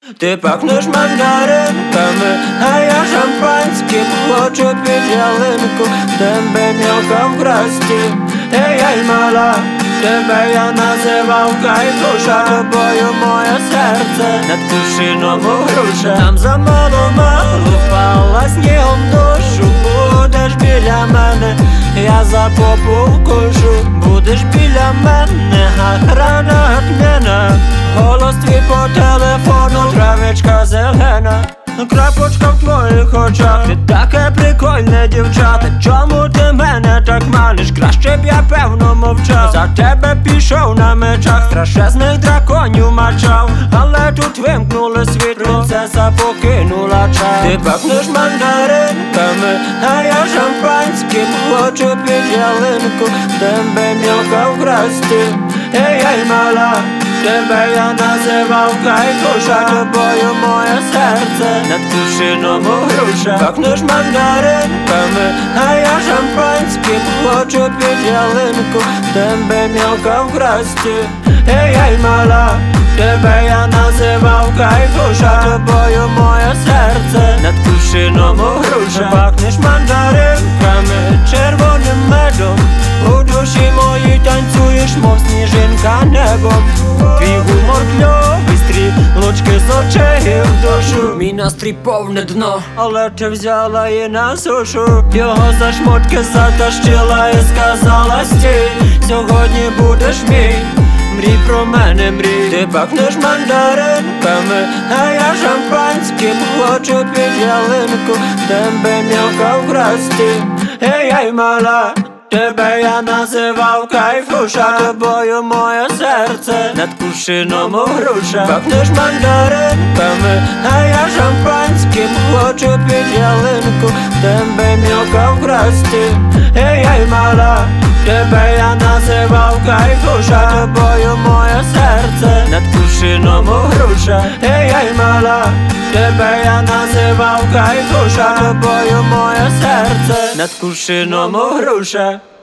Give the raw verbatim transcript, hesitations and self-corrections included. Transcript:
Ти пахнеш мандаринками, а я шампанським. Хочу під ялинку, тебе мілка вкрасти. Ей-ей, мала, тебе я називав кайфуша. Тобою моє серце над кувшином у груша. Там замало-мало впала снігом душу. Будеш біля мене, я за попу вкушу. Будеш біля мене, охрана отмена. Голос твій по телефону, травичка зелена. Крапочка в твоїх очах, ти таке прикольне дівчата. Чому ти мене так маниш? Краще б я певно мовчав. За тебе пішов на мечах, страшезних драконів мачав. Але тут вимкнули світло, принцеса покинула час. Ти пахнеш мандаринками, а я шампанським. Хочу під ялинку, тебе мілка вкрасти. Ей-ей, мала, тебе я називав кайфуша. Тобою моє серце над кувшином у груша. Пахнеш мандаринками, а я шампанським. Хочу під ялинку, тебе мілка вкрасти. Ей-ей, мала, тебе я називав кайфуша. Тобою моє серце над кувшином у груша. Пахнеш мандаринками, червоним медом. У душі моїй танцюєш, мов сніжинка небом. Твій гумор кльовий, стрілочки з очей в душу. Мій настрій повне дно, але ти взяла і на сушу. Його за шмотки затащила і сказала: стій, сьогодні будеш мій. Мрій про мене, мрій. Ти пахнеш мандаринками, а я шампанським. Хочу під ялинку, тебе мілка вкрасти. Ей-ей, мала, тебе я називав кайфуша. Тобою моє серце над кувшином у груша. Пахнеш мандаринками, а я шампанським. Хочу під ялинку, тебе мілка вкрасти. Ей-ей, мала, тебе я називав кайфуша. Тобою моє серце над кувшином у груша. Ей-ей, мала, тебе я називав кайфуша. Тобою моє серце над кувшином у груша.